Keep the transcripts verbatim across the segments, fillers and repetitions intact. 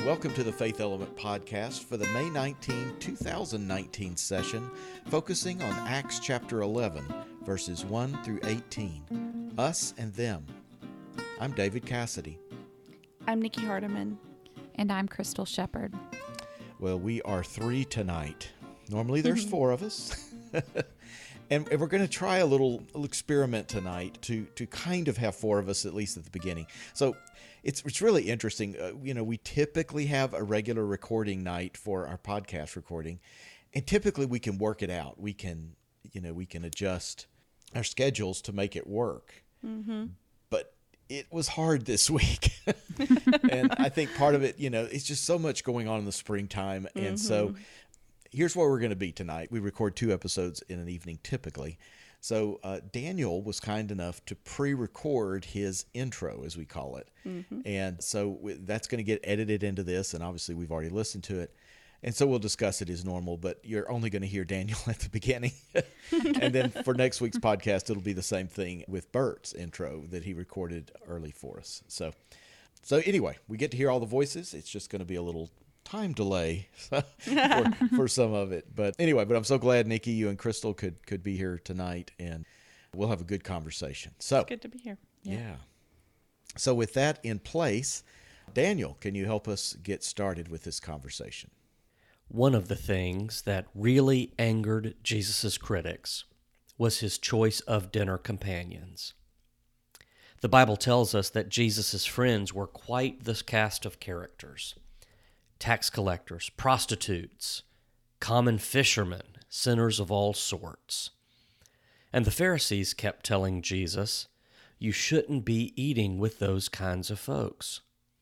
Welcome to the Faith Element Podcast for the May nineteenth, twenty nineteen session, focusing on Acts chapter eleven, verses one through eighteen, Us and Them. I'm David Cassidy. I'm Nikki Hardiman. And I'm Crystal Shepard. Well, we are three tonight. Normally there's four of us. And we're going to try a little, little experiment tonight to to kind of have four of us, at least at the beginning. So it's it's really interesting. Uh, you know, we typically have a regular recording night for our podcast recording, and typically we can work it out. We can, you know, we can adjust our schedules to make it work. Mm-hmm. But it was hard this week. And I think part of it, you know, it's just so much going on in the springtime. Mm-hmm. And so here's where we're going to be tonight. We record two episodes in an evening typically. So uh, Daniel was kind enough to pre-record his intro, as we call it. Mm-hmm. And so w- that's going to get edited into this, and obviously we've already listened to it. And so we'll discuss it as normal, but you're only going to hear Daniel at the beginning. And then for next week's podcast, it'll be the same thing with Bert's intro that he recorded early for us. So, so anyway, we get to hear all the voices. It's just going to be a little time delay for, for some of it. But anyway, but I'm so glad, Nikki, you and Crystal could could be here tonight, and we'll have a good conversation. So it's good to be here. Yeah. yeah. So with that in place, Daniel, can you help us get started with this conversation? One of the things that really angered Jesus' critics was his choice of dinner companions. The Bible tells us that Jesus' friends were quite the cast of characters. Tax collectors, prostitutes, common fishermen, sinners of all sorts. And the Pharisees kept telling Jesus, you shouldn't be eating with those kinds of folks.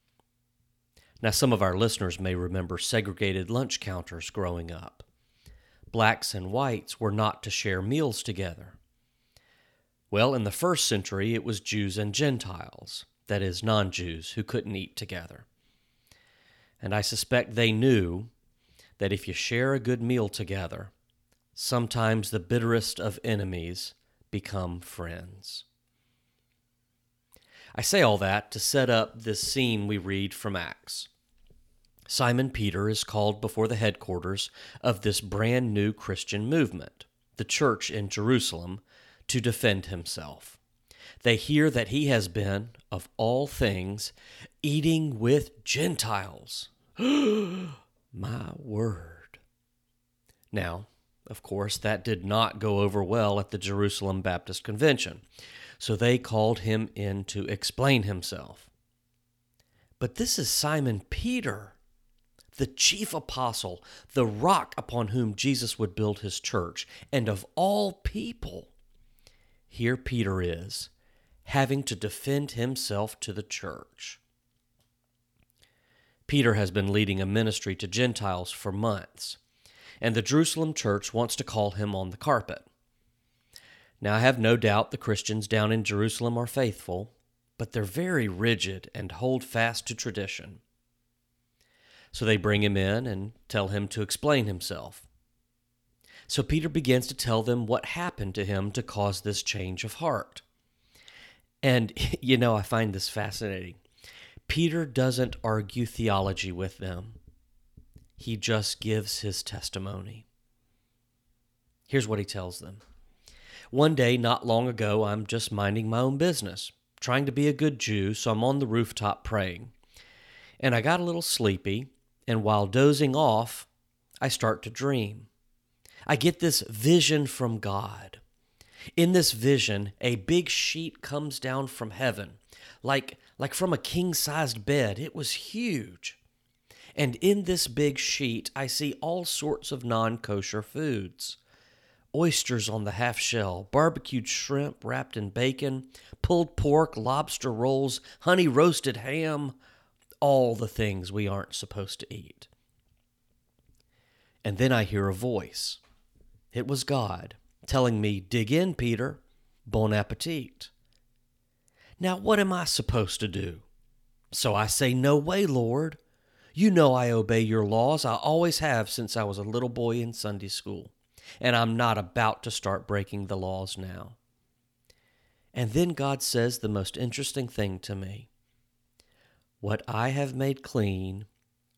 Now, some of our listeners may remember segregated lunch counters growing up. Blacks and whites were not to share meals together. Well, in the first century, it was Jews and Gentiles, that is, non-Jews, who couldn't eat together. And I suspect they knew that if you share a good meal together, sometimes the bitterest of enemies become friends. I say all that to set up this scene we read from Acts. Simon Peter is called before the headquarters of this brand new Christian movement, the church in Jerusalem, to defend himself. They hear that he has been, of all things, eating with Gentiles. My word. Now, of course, that did not go over well at the Jerusalem Baptist Convention, so they called him in to explain himself. But this is Simon Peter, the chief apostle, the rock upon whom Jesus would build his church, and of all people, here Peter is, having to defend himself to the church. Peter has been leading a ministry to Gentiles for months, and the Jerusalem church wants to call him on the carpet. Now, I have no doubt the Christians down in Jerusalem are faithful, but they're very rigid and hold fast to tradition. So they bring him in and tell him to explain himself. So Peter begins to tell them what happened to him to cause this change of heart. And, you know, I find this fascinating. Peter doesn't argue theology with them. He just gives his testimony. Here's what he tells them. One day, not long ago, I'm just minding my own business, trying to be a good Jew, so I'm on the rooftop praying. And I got a little sleepy, and while dozing off, I start to dream. I get this vision from God. In this vision, a big sheet comes down from heaven, like, like from a king-sized bed. It was huge. And in this big sheet, I see all sorts of non-kosher foods. Oysters on the half shell, barbecued shrimp wrapped in bacon, pulled pork, lobster rolls, honey roasted ham, all the things we aren't supposed to eat. And then I hear a voice. It was God telling me, dig in, Peter, bon appetit. Now, what am I supposed to do? So I say, no way, Lord. You know I obey your laws. I always have since I was a little boy in Sunday school. And I'm not about to start breaking the laws now. And then God says the most interesting thing to me. What I have made clean,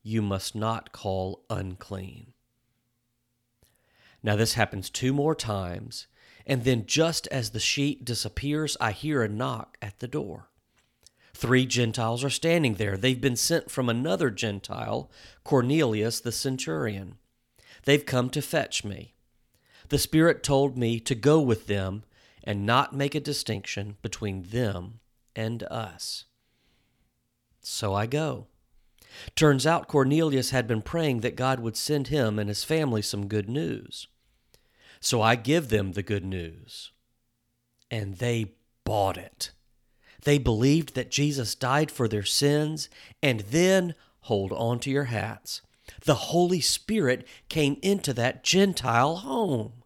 you must not call unclean. Now this happens two more times, and then just as the sheet disappears, I hear a knock at the door. Three Gentiles are standing there. They've been sent from another Gentile, Cornelius the centurion. They've come to fetch me. The Spirit told me to go with them and not make a distinction between them and us. So I go. Turns out Cornelius had been praying that God would send him and his family some good news. So I give them the good news, and they bought it. They believed that Jesus died for their sins, and then, hold on to your hats, the Holy Spirit came into that Gentile home.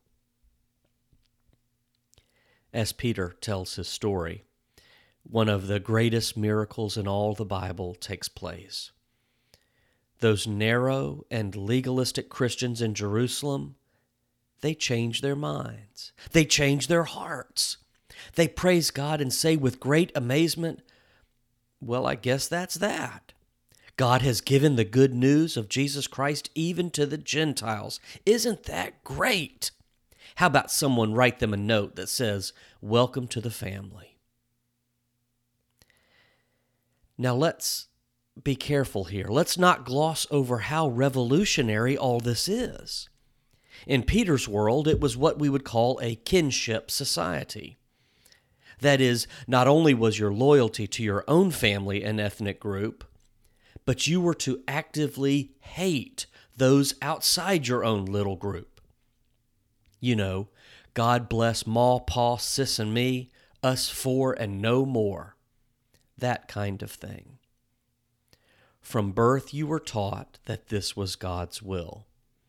As Peter tells his story, one of the greatest miracles in all the Bible takes place. Those narrow and legalistic Christians in Jerusalem, they change their minds. They change their hearts. They praise God and say with great amazement, well, I guess that's that. God has given the good news of Jesus Christ even to the Gentiles. Isn't that great? How about someone write them a note that says, welcome to the family? Now let's be careful here. Let's not gloss over how revolutionary all this is. In Peter's world, it was what we would call a kinship society. That is, not only was your loyalty to your own family and ethnic group, but you were to actively hate those outside your own little group. You know, God bless Ma, Pa, Sis, and me, us four and no more. That kind of thing. From birth you were taught that this was God's will.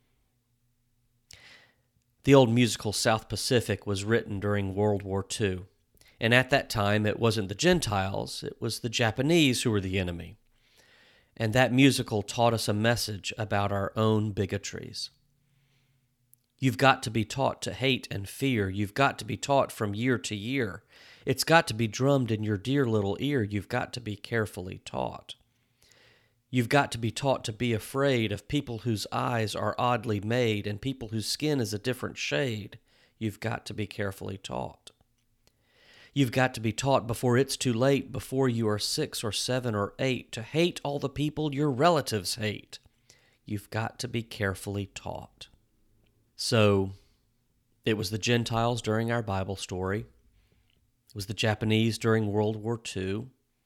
The old musical South Pacific was written during World War Two, and at that time it wasn't the Gentiles, it was the Japanese who were the enemy. And that musical taught us a message about our own bigotries. You've got to be taught to hate and fear. You've got to be taught from year to year. It's got to be drummed in your dear little ear. You've got to be carefully taught. You've got to be taught to be afraid of people whose eyes are oddly made and people whose skin is a different shade. You've got to be carefully taught. You've got to be taught before it's too late, before you are six or seven or eight, to hate all the people your relatives hate. You've got to be carefully taught. So, it was the Gentiles during our Bible story. It was the Japanese during World War Two.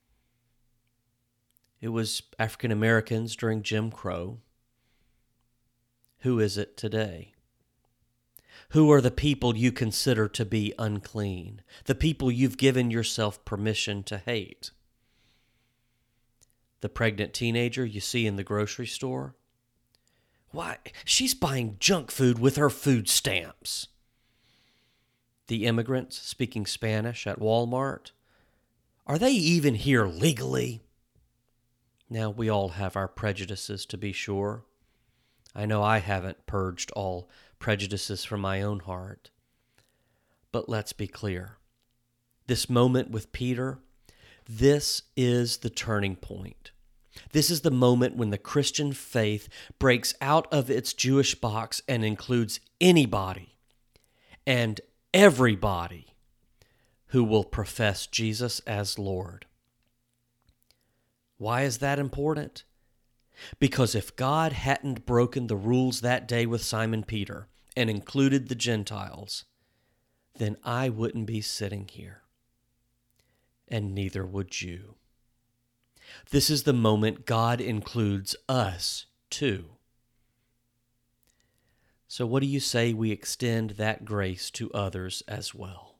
It was African Americans during Jim Crow. Who is it today? Who are the people you consider to be unclean? The people you've given yourself permission to hate? The pregnant teenager you see in the grocery store? Why, she's buying junk food with her food stamps. The immigrants speaking Spanish at Walmart? Are they even here legally? Now, we all have our prejudices, to be sure. I know I haven't purged all prejudices from my own heart. But let's be clear. This moment with Peter, this is the turning point. This is the moment when the Christian faith breaks out of its Jewish box and includes anybody and everybody who will profess Jesus as Lord. Why is that important? Because if God hadn't broken the rules that day with Simon Peter and included the Gentiles, then I wouldn't be sitting here. And neither would you. This is the moment God includes us too. So what do you say we extend that grace to others as well?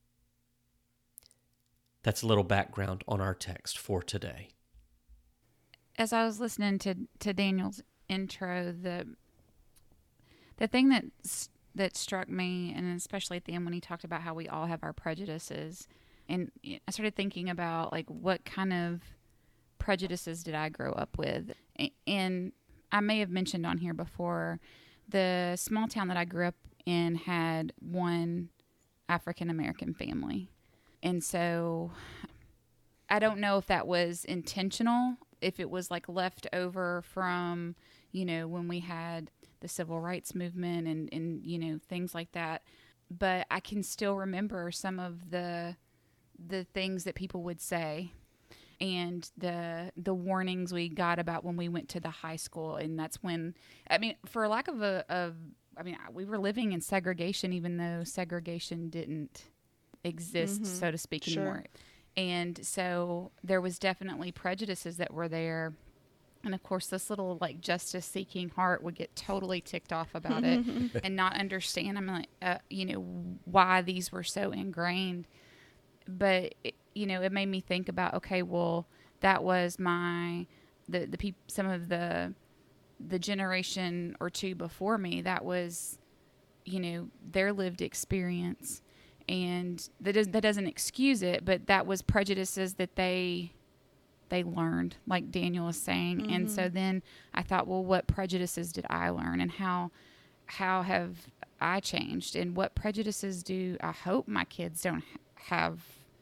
That's a little background on our text for today. As I was listening to, to Daniel's intro, the the thing that that struck me, and especially at the end when he talked about how we all have our prejudices, and I started thinking about like what kind of prejudices did I grow up with? And I may have mentioned on here before, the small town that I grew up in had one African American family, and so I don't know if that was intentional if it was like left over from, you know, when we had the civil rights movement and, and, you know, things like that. But I can still remember some of the, the things that people would say and the, the warnings we got about when we went to the high school. And that's when, I mean, for lack of a, of, I mean, we were living in segregation, even though segregation didn't exist, Mm-hmm. so to speak, Sure. anymore. And so there was definitely prejudices that were there. And of course, this little like justice seeking heart would get totally ticked off about it and not understand. I'm like, uh, you know, why these were so ingrained. But, it, you know, it made me think about, okay, well, that was my, the, the peop, some of the, the generation or two before me, that was, you know, their lived experience. And that, does, that doesn't excuse it, but that was prejudices that they they learned, like Daniel was saying. Mm-hmm. And so then I thought, well, what prejudices did I learn, and how how have I changed, and what prejudices do I hope my kids don't have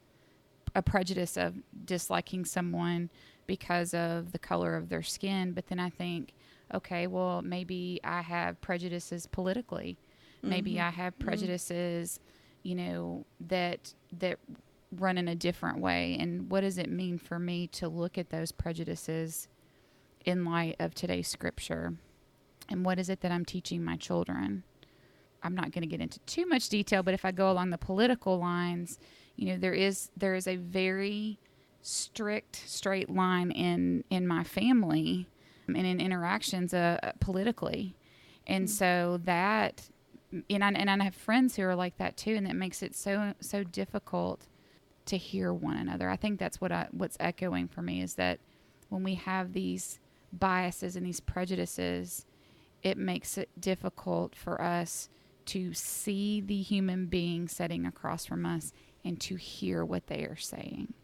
a prejudice of disliking someone because of the color of their skin. But then I think, okay, well, maybe I have prejudices politically. Mm-hmm. Maybe I have prejudices, mm-hmm. you know, that that run in a different way. And what does it mean for me to look at those prejudices in light of today's scripture? And what is it that I'm teaching my children? I'm not going to get into too much detail, but if I go along the political lines, you know, there is there is a very strict, straight line in, in my family and in interactions uh, politically. And mm-hmm. so that, and I, and I have friends who are like that too, and that makes it so so difficult to hear one another. I think that's what I, what's echoing for me, is that when we have these biases and these prejudices, it makes it difficult for us to see the human being sitting across from us and to hear what they are saying.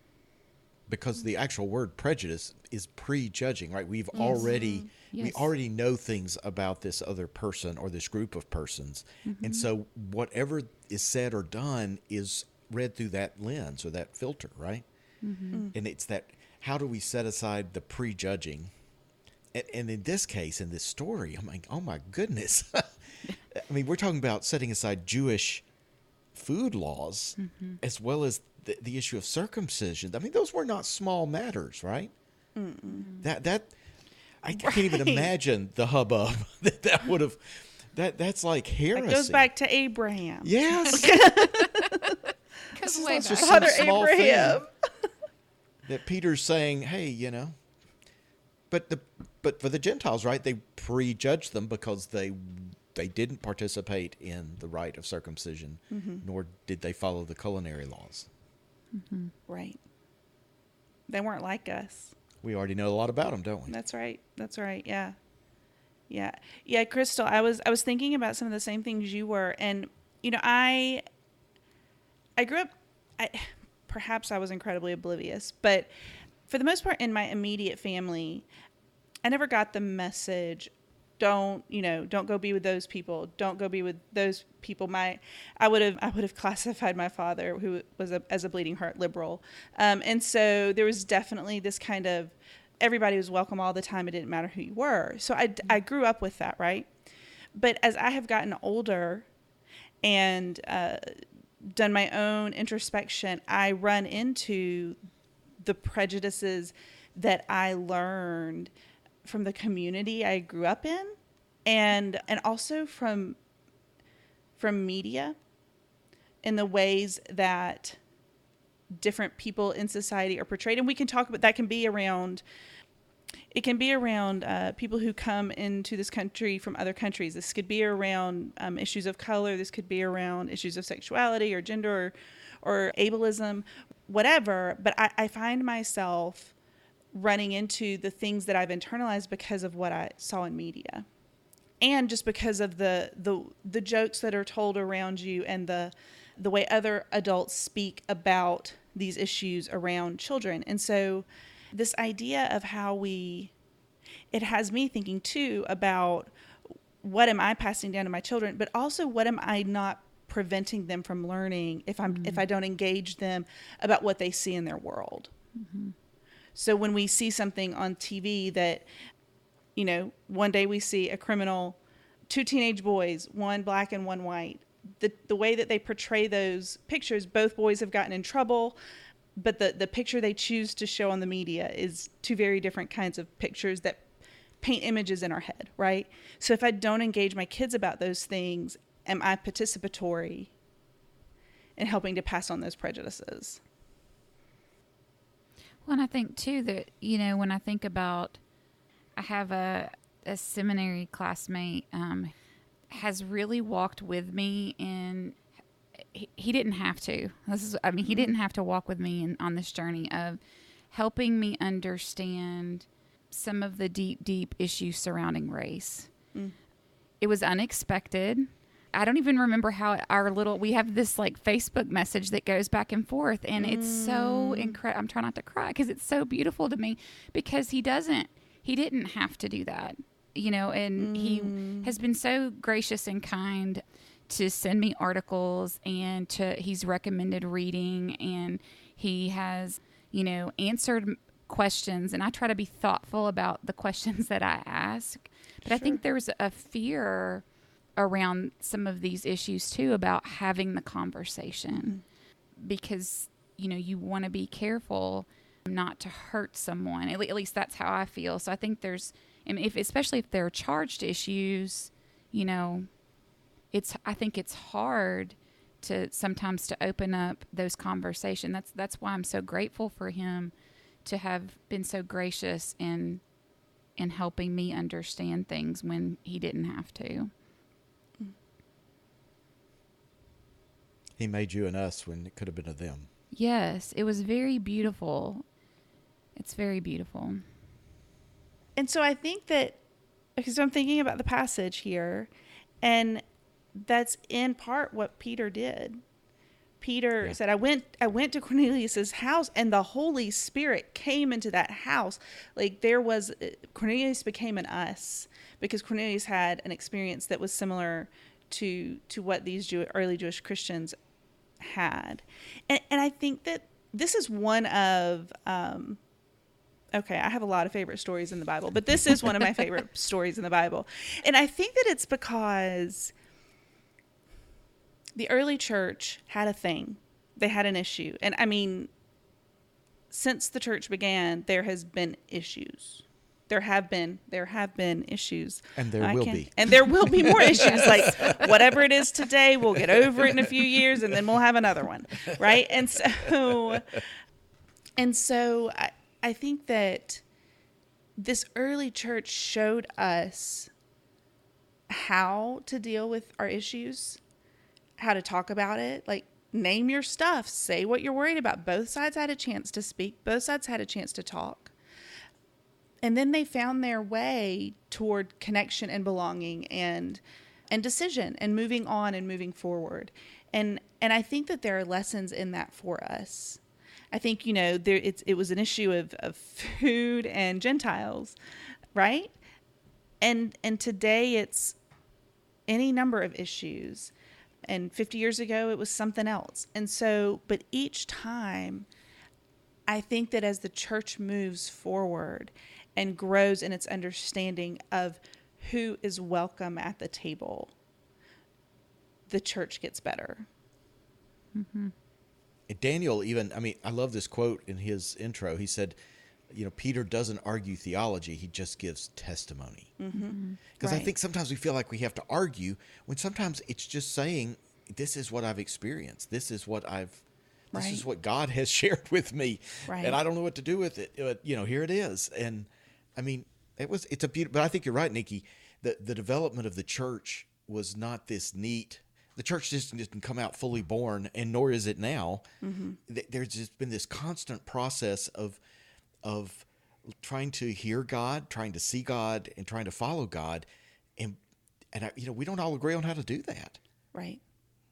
Because the actual word prejudice is prejudging, right? We've yes. already yes. we already know things about this other person or this group of persons. Mm-hmm. And so whatever is said or done is read through that lens or that filter, right? Mm-hmm. And it's that, how do we set aside the prejudging? And, and in this case, in this story, I'm like, oh my goodness. I mean, we're talking about setting aside Jewish food laws mm-hmm. as well as the, the issue of circumcision. I mean, those were not small matters, right? Mm-mm. That, that, I right. can't even imagine the hubbub that that would have, that that's like heresy. It goes back to Abraham. Yes. This is way not just Father some small Abraham. thing that Peter's saying, hey, you know, but the but for the Gentiles, right, they prejudged them because they they didn't participate in the rite of circumcision, mm-hmm. nor did they follow the culinary laws. Mm-hmm. Right. They weren't like us. We already know a lot about them, don't we? That's right. That's right. Yeah. Yeah. Yeah, Crystal, I was I was thinking about some of the same things you were, and you know, I I grew up, I, perhaps I was incredibly oblivious, but for the most part in my immediate family, I never got the message, don't, you know, don't go be with those people. Don't go be with those people. My, I would have, I would have classified my father, who was a, as a bleeding heart liberal. Um, and so there was definitely this kind of, everybody was welcome all the time. It didn't matter who you were. So I, I grew up with that, right? But as I have gotten older and, uh, done my own introspection, I run into the prejudices that I learned from the community I grew up in, and and also from from media, in the ways that different people in society are portrayed. And we can talk about that. Can be around It can be around uh, people who come into this country from other countries. This could be around um, issues of color. This could be around issues of sexuality or gender or, or ableism, whatever. But I, I find myself running into the things that I've internalized because of what I saw in media. And just because of the the, the jokes that are told around you and the the way other adults speak about these issues around children. And so this idea of how we, it has me thinking too about what am I passing down to my children, but also what am I not preventing them from learning if I'm, mm-hmm. if I don't engage them about what they see in their world. Mm-hmm. So when we see something on T V that, you know, one day we see a criminal, two teenage boys, one black and one white, the the way that they portray those pictures, both boys have gotten in trouble, but the, the picture they choose to show on the media is two very different kinds of pictures that paint images in our head, right? So if I don't engage my kids about those things, am I participatory in helping to pass on those prejudices? Well, and I think too that, you know, when I think about, I have a, a seminary classmate um, has really walked with me, and he, he didn't have to. This is, I mean, he didn't have to walk with me in, on this journey of helping me understand some of the deep, deep issues surrounding race. Mm. It was unexpected. I don't even remember how our little, we have this like Facebook message that goes back and forth, and mm. it's so incredible. I'm trying not to cry because it's so beautiful to me, because he doesn't, he didn't have to do that, you know, and mm. he has been so gracious and kind to send me articles, and to, he's recommended reading, and he has, you know, answered questions, and I try to be thoughtful about the questions that I ask. But sure. I think there's a fear around some of these issues too about having the conversation, mm-hmm. because, you know, you want to be careful not to hurt someone. At, le- at least that's how I feel. So I think there's, and if, especially if there are charged issues, you know, it's, I think it's hard to sometimes to open up those conversations. That's, that's why I'm so grateful for him to have been so gracious in, in helping me understand things when he didn't have to. He made you and us when it could have been a them. Yes, it was very beautiful. It's very beautiful. And so I think that, because I'm thinking about the passage here, and that's in part what Peter did. Peter yeah. said, I went I went to Cornelius's house, and the Holy Spirit came into that house. Like there was, Cornelius became an us, because Cornelius had an experience that was similar to to what these Jew, early Jewish Christians had. And, and I think that this is one of, um, okay, I have a lot of favorite stories in the Bible, but this is one of my favorite stories in the Bible. And I think that it's because the early church had a thing. They had an issue. And I mean, since the church began, there has been issues. There have been, there have been issues. And there I will can, be. And there will be more issues. Like whatever it is today, we'll get over it in a few years, and then we'll have another one. Right. And so, and so I, I think that this early church showed us how to deal with our issues, how to talk about it. Like, name your stuff, say what you're worried about. Both sides had a chance to speak. Both sides had a chance to talk. And then they found their way toward connection and belonging and and decision and moving on and moving forward. And and I think that there are lessons in that for us. I think, you know, there it's it was an issue of, of food and Gentiles, right? And and today it's any number of issues. And fifty years ago it was something else. And so, but each time, I think that as the church moves forward and grows in its understanding of who is welcome at the table, the church gets better. Mm-hmm. Daniel even, I mean, I love this quote in his intro. He said, you know, Peter doesn't argue theology. He just gives testimony. Because mm-hmm. right. I think sometimes we feel like we have to argue when sometimes it's just saying, this is what I've experienced. This is what I've, this right. is what God has shared with me. Right. And I don't know what to do with it. But, you know, here it is. And I mean, it was, it's a beautiful, but I think you're right, Nikki. The, the development of the church was not this neat. The church just didn't come out fully born, and nor is it now. Mm-hmm. There's just been this constant process of, of trying to hear God, trying to see God, and trying to follow God. And, and I, you know, we don't all agree on how to do that. Right.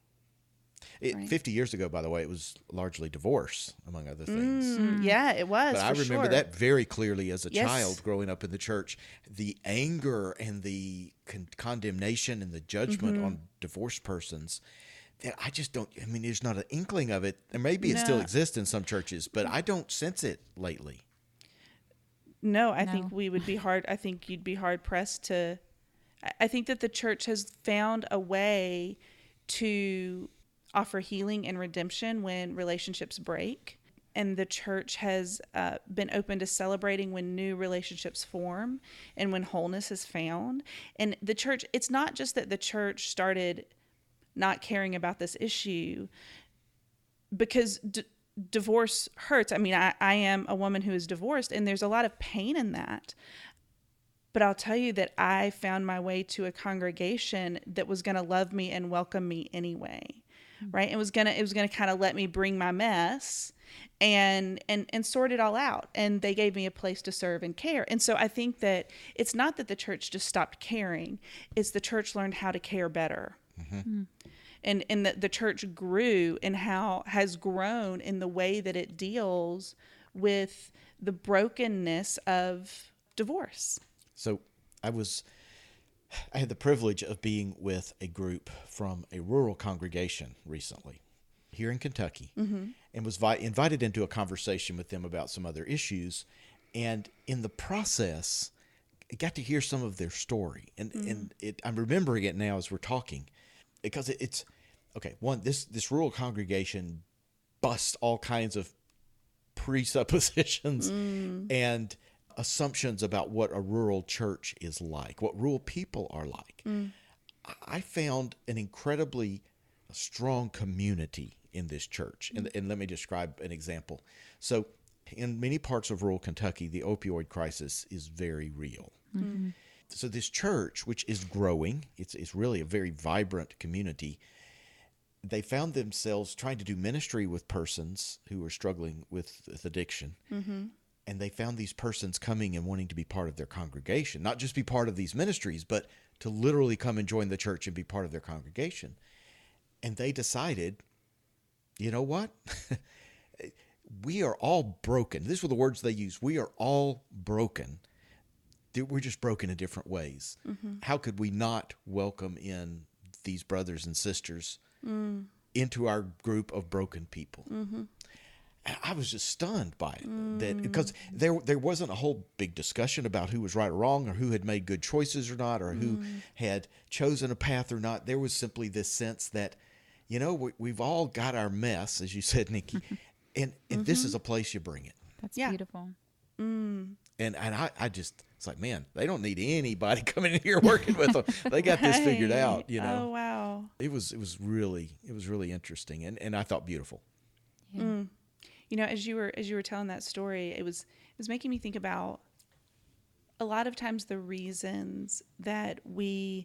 It, right. fifty years ago, by the way, it was largely divorce, among other things. Mm, yeah, it was. But I remember sure. that very clearly as a yes. child growing up in the church. The anger and the con- condemnation and the judgment mm-hmm. on divorced persons, that I just don't, I mean, there's not an inkling of it. And maybe it no. still exists in some churches, but I don't sense it lately. No, I No. think we would be hard. I think you'd be hard pressed to. I- I think that the church has found a way to offer healing and redemption when relationships break. And the church has uh, been open to celebrating when new relationships form and when wholeness is found. And the church, it's not just that the church started not caring about this issue, because d- divorce hurts. I mean, I, I am a woman who is divorced, and there's a lot of pain in that. But I'll tell you that I found my way to a congregation that was going to love me and welcome me anyway. Mm-hmm. Right? It was going to, it was going to kind of let me bring my mess and, and, and sort it all out. And they gave me a place to serve and care. And so I think that it's not that the church just stopped caring. It's the church learned how to care better. Mm-hmm. Mm-hmm. And, and the, the church grew and how has grown in the way that it deals with the brokenness of divorce. So I was, I had the privilege of being with a group from a rural congregation recently here in Kentucky, mm-hmm. and was vi- invited into a conversation with them about some other issues. And in the process, I got to hear some of their story. And, mm-hmm. and it, I'm remembering it now as we're talking, because it, it's, okay, one, this, this rural congregation busts all kinds of presuppositions mm. and assumptions about what a rural church is like, what rural people are like. Mm. I found an incredibly strong community in this church. Mm. And, and let me describe an example. So in many parts of rural Kentucky, the opioid crisis is very real. Mm-hmm. So this church, which is growing, it's, it's really a very vibrant community. They found themselves trying to do ministry with persons who were struggling with, with addiction. Mm-hmm. And they found these persons coming and wanting to be part of their congregation, not just be part of these ministries, but to literally come and join the church and be part of their congregation. And they decided, you know what? We are all broken. These were the words they used. We are all broken. We're just broken in different ways. Mm-hmm. How could we not welcome in these brothers and sisters mm. into our group of broken people? Mm-hmm. I was just stunned by it, mm. that because there there wasn't a whole big discussion about who was right or wrong, or who had made good choices or not, or mm. who had chosen a path or not. There was simply this sense that, you know, we, we've all got our mess, as you said, Nikki, and, and mm-hmm. this is a place you bring it. That's yeah. beautiful. Mm. And and I, I just, it's like, man, they don't need anybody coming in here working with them. They got right. this figured out, you know. Oh, wow. It was it was really it was really interesting, and, and I thought beautiful. Yeah. Mm. You know, as you were as you were telling that story, it was it was making me think about a lot of times the reasons that we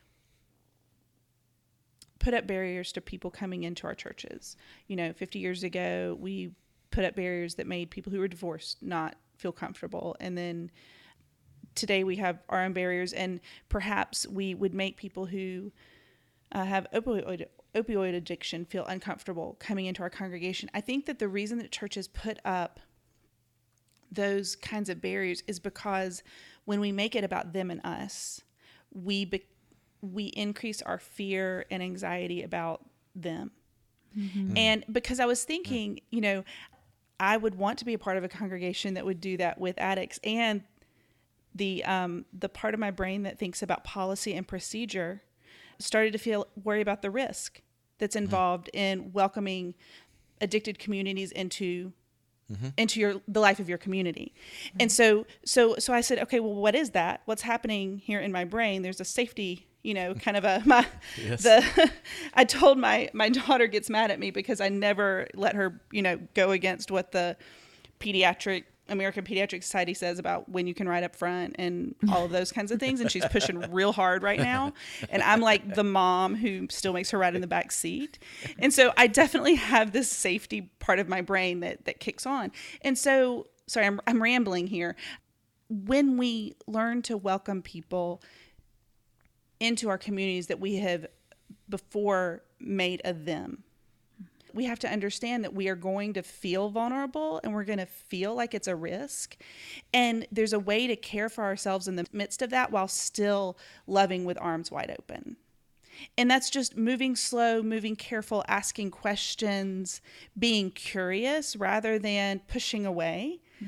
put up barriers to people coming into our churches. You know, fifty years ago, we put up barriers that made people who were divorced not feel comfortable. And then today we have our own barriers, and perhaps we would make people who uh, have opioid opioid addiction feel uncomfortable coming into our congregation. I think that the reason that churches put up those kinds of barriers is because when we make it about them and us, we be, we increase our fear and anxiety about them. Mm-hmm. And because I was thinking, you know, I would want to be a part of a congregation that would do that with addicts, and the um, the part of my brain that thinks about policy and procedure started to feel worry about the risk that's involved mm-hmm. in welcoming addicted communities into mm-hmm. into your the life of your community. Mm-hmm. And so so so I said, okay, well, what is that? What's happening here in my brain? There's a safety, you know, kind of a my yes. the I told my my daughter gets mad at me because I never let her, you know, go against what the pediatric American Pediatric Society says about when you can ride up front and all of those kinds of things. And she's pushing real hard right now. And I'm like the mom who still makes her ride in the back seat. And so I definitely have this safety part of my brain that, that kicks on. And so, sorry, I'm, I'm rambling here. When we learn to welcome people into our communities that we have before made a them, we have to understand that we are going to feel vulnerable and we're going to feel like it's a risk. And there's a way to care for ourselves in the midst of that while still loving with arms wide open. And that's just moving slow, moving careful, asking questions, being curious rather than pushing away.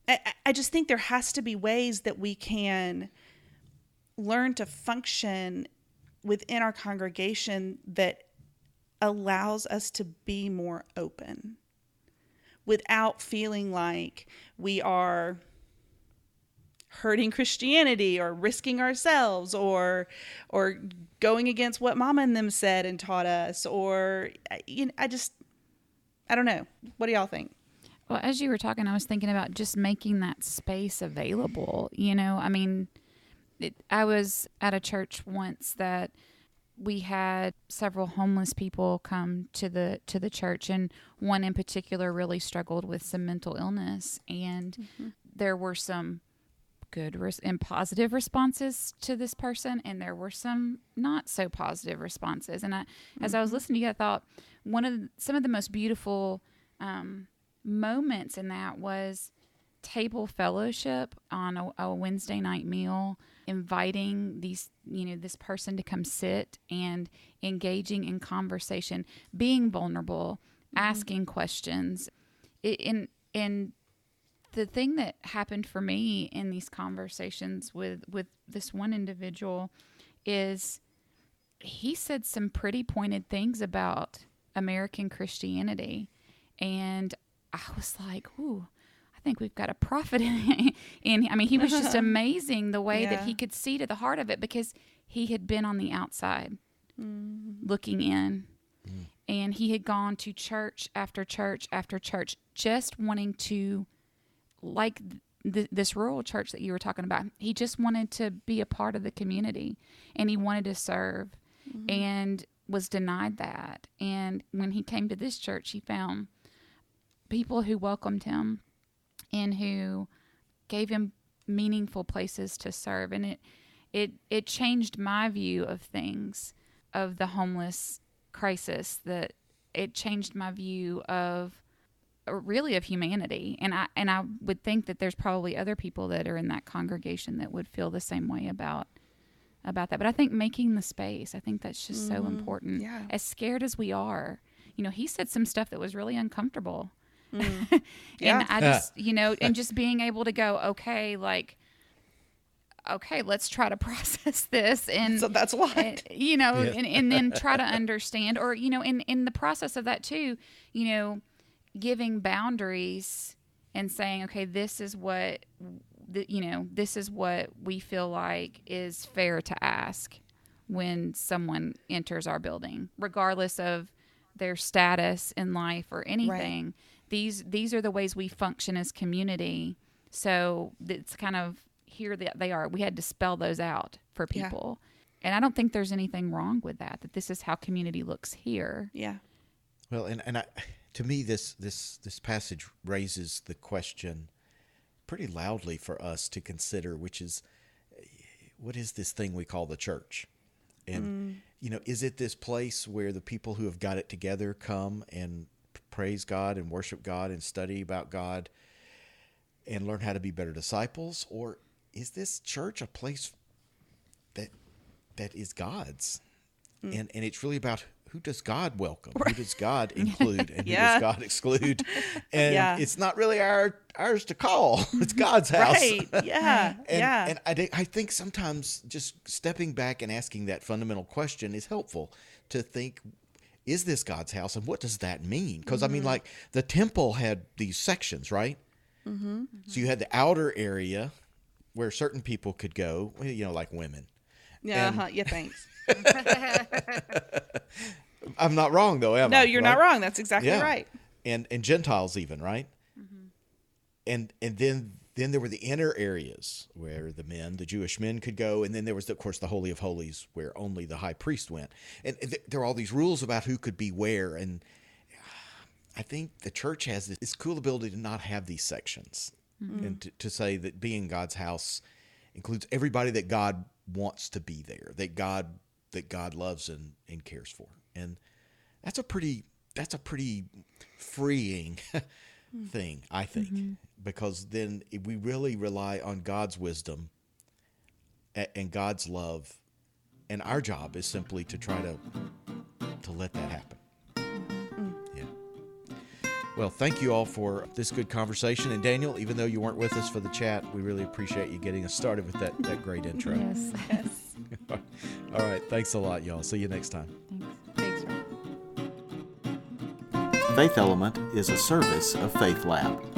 I, I just think there has to be ways that we can learn to function within our congregation that allows us to be more open without feeling like we are hurting Christianity or risking ourselves or or going against what Mama and them said and taught us, or you know, I just I don't know. What do y'all think? Well, as you were talking, I was thinking about just making that space available. You know, I mean, it, I was at a church once that we had several homeless people come to the to the church, and one in particular really struggled with some mental illness, and mm-hmm. there were some good res- and positive responses to this person, and there were some not so positive responses. And I, mm-hmm. as I was listening to you, I thought one of the, some of the most beautiful um, moments in that was table fellowship on a, a Wednesday night meal, inviting these, you know, this person to come sit and engaging in conversation, being vulnerable, mm-hmm. asking questions. It, in in the thing that happened for me in these conversations with, with this one individual is he said some pretty pointed things about American Christianity. And I was like, ooh, I think we've got a prophet in, in I mean, he was just amazing the way yeah. that he could see to the heart of it, because he had been on the outside mm. looking in. Mm. And he had gone to church after church after church, just wanting to, like th- this rural church that you were talking about, he just wanted to be a part of the community, and he wanted to serve, mm-hmm. and was denied that. And when he came to this church, he found people who welcomed him and who gave him meaningful places to serve. And it, it, it changed my view of things, of the homeless crisis, that it changed my view of really of humanity. And I, and I would think that there's probably other people that are in that congregation that would feel the same way about, about that. But I think making the space, I think that's just mm-hmm. so important. Yeah. As scared as we are, you know, he said some stuff that was really uncomfortable. Mm. and yeah. I just, you know, and just being able to go, okay, like, okay, let's try to process this. And so that's why, and, you know, yeah. and, and then try to understand, or, you know, in, in the process of that too, you know, giving boundaries and saying, okay, this is what, the, you know, this is what we feel like is fair to ask when someone enters our building, regardless of their status in life or anything. Right. These these are the ways we function as community. So it's kind of here that they are. We had to spell those out for people. Yeah. And I don't think there's anything wrong with that, that this is how community looks here. Yeah. Well, and, and I, to me, this, this, this passage raises the question pretty loudly for us to consider, which is, what is this thing we call the church? And, mm. you know, is it this place where the people who have got it together come and praise God and worship God and study about God and learn how to be better disciples? Or is this church a place that that is God's? Mm. And and it's really about, who does God welcome? Right. Who does God include? And yeah. who does God exclude? And yeah. it's not really our ours to call. It's God's house. Right. Yeah. and, yeah. And I, I think sometimes just stepping back and asking that fundamental question is helpful to think, is this God's house? And what does that mean? Because, mm-hmm. I mean, like, the temple had these sections, right? Mm-hmm. So you had the outer area where certain people could go, you know, like women. Yeah, and, uh-huh. yeah, thanks. I'm not wrong, though, am no, I? you're right? not wrong. That's exactly yeah. right. And and Gentiles even, right? Mm-hmm. And and then then there were the inner areas where the men, the Jewish men, could go, and then there was, of course, the Holy of Holies where only the high priest went. And th- there are all these rules about who could be where, and I think the church has this, this cool ability to not have these sections, mm-hmm. and to, to say that being God's house includes everybody that God wants to be there, that God that God loves and, and cares for. And that's a pretty that's a pretty freeing thing, I think, mm-hmm. because then we really rely on God's wisdom and God's love, and our job is simply to try to to let that happen. Mm. Yeah. Well, thank you all for this good conversation. And Daniel, even though you weren't with us for the chat, we really appreciate you getting us started with that, that great intro. Yes. Yes. All right. Thanks a lot, y'all. See you next time. Thanks. Thanks, Rob. Faith Element is a service of Faith Lab.